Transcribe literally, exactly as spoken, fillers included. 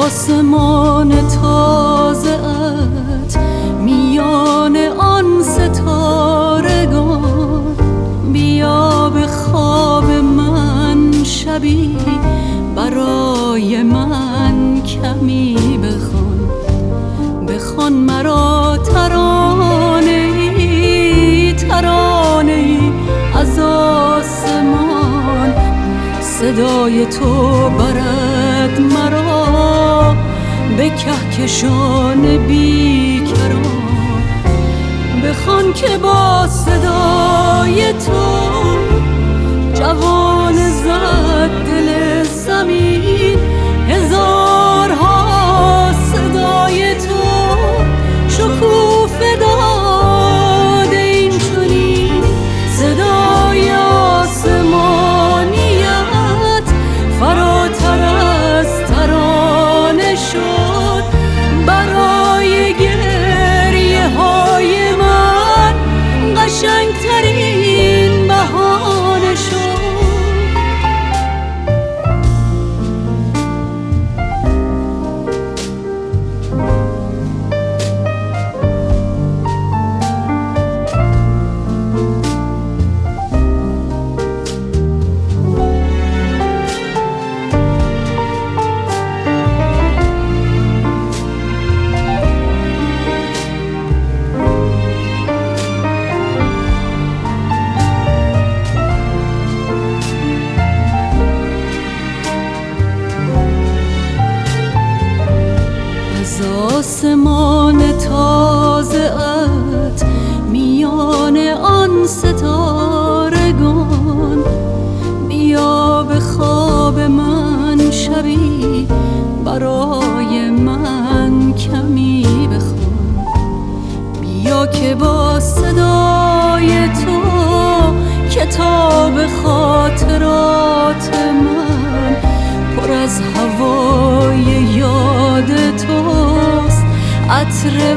آسمان تازه‌ات میان آن ستارگان، بیا به خواب من شبی برای من کمی بخوان، بخوان مرا ترانه‌ای ترانه‌ای از آسمان. صدای تو برد مرا به کهکشان بیکران، بخوان که با صدای تو جوان زد دل زمین. هزارها صدای تو شکوفه داده این چنین، صدای آسمانیت فراتر از ترانه شد، برای گریه های من قشنگترین بهانه شد. آسمان تازه‌ات میان آن ستارگان، بیا به خواب من شبی برای من کمی بخوان، بیا که با صدای تو کتاب خاطرات من پر از هوای یاد توست. عطر